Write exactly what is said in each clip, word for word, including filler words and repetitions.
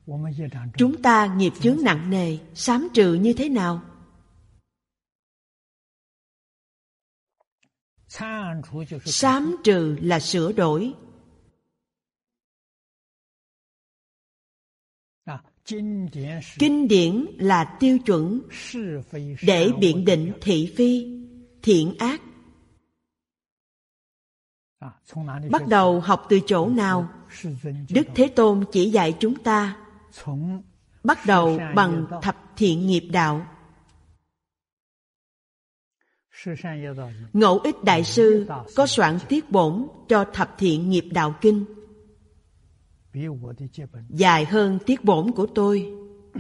Chúng ta nghiệp chướng nặng nề, sám trừ như thế nào? Sám trừ là sửa đổi. Kinh điển là tiêu chuẩn để biện định thị phi, thiện ác. Bắt đầu học từ chỗ nào? Đức Thế Tôn chỉ dạy chúng ta bắt đầu bằng thập thiện nghiệp đạo. Ngẫu Ích Đại Sư có soạn tiết bổn cho thập thiện nghiệp đạo kinh, dài hơn tiết bổn của tôi.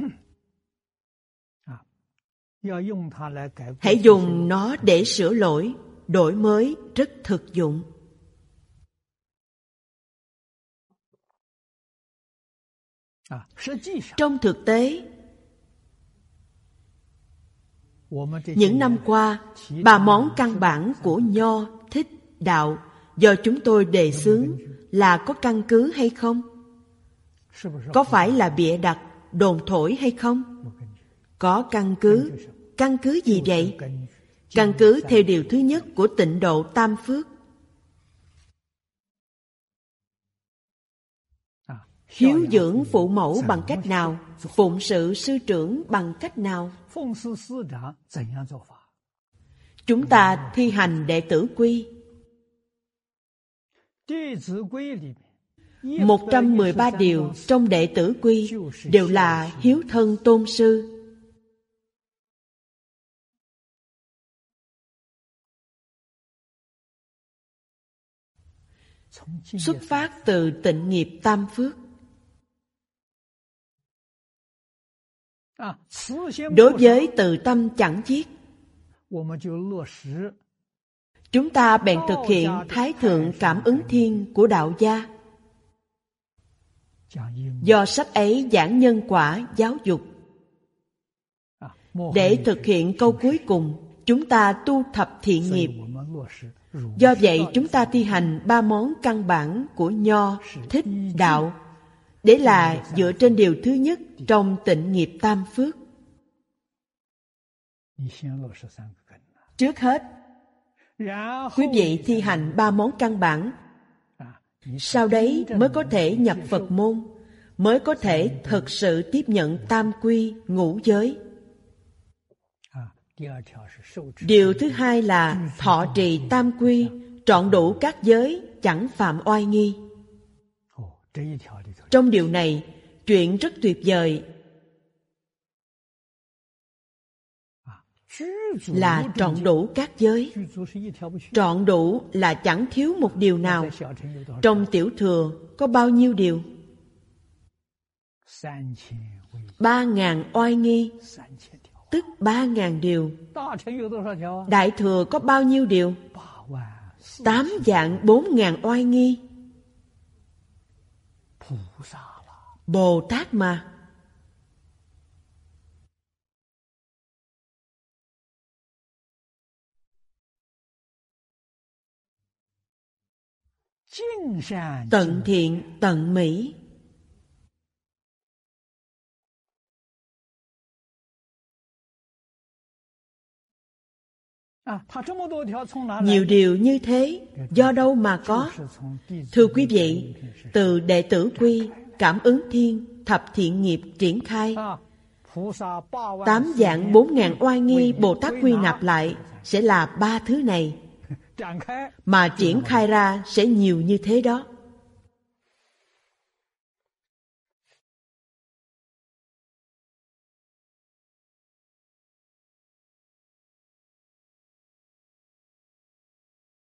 Hãy dùng nó để sửa lỗi, đổi mới rất thực dụng. Trong thực tế, những năm qua, ba món căn bản của Nho, Thích, Đạo do chúng tôi đề xướng là có căn cứ hay không? Có phải là bịa đặt, đồn thổi hay không? Có căn cứ. Căn cứ gì vậy? Căn cứ theo điều thứ nhất của Tịnh Độ Tam Phước. Hiếu dưỡng phụ mẫu bằng cách nào? Phụng sự sư trưởng bằng cách nào? Chúng ta thi hành đệ tử quy. một trăm mười ba điều trong đệ tử quy đều là hiếu thân tôn sư. Xuất phát từ tịnh nghiệp tam phước. Đối với từ tâm chẳng chiết, chúng ta bèn thực hiện Thái Thượng Cảm Ứng Thiên của Đạo gia. Do sách ấy giảng nhân quả giáo dục. Để thực hiện câu cuối cùng, chúng ta tu thập thiện nghiệp. Do vậy chúng ta thi hành ba món căn bản của Nho, Thích, Đạo, để là dựa trên điều thứ nhất trong tịnh nghiệp tam phước. Trước hết, quý vị thi hành ba món căn bản, sau đấy mới có thể nhập Phật môn, mới có thể thực sự tiếp nhận tam quy ngũ giới. Điều thứ hai là thọ trì tam quy, trọn đủ các giới, chẳng phạm oai nghi. Trong điều này, chuyện rất tuyệt vời là trọn đủ các giới. Trọn đủ là chẳng thiếu một điều nào. Trong tiểu thừa có bao nhiêu điều? Ba ngàn oai nghi, tức ba ngàn điều. Đại thừa có bao nhiêu điều? Tám vạn bốn ngàn oai nghi. Bồ Tát mà. Tận thiện, tận mỹ. Nhiều điều như thế, do đâu mà có? Thưa quý vị, từ đệ tử quy, Cảm Ứng Thiên, thập thiện nghiệp triển khai, tám vạn bốn ngàn oai nghi Bồ Tát quy nạp lại sẽ là ba thứ này, mà triển khai ra sẽ nhiều như thế đó.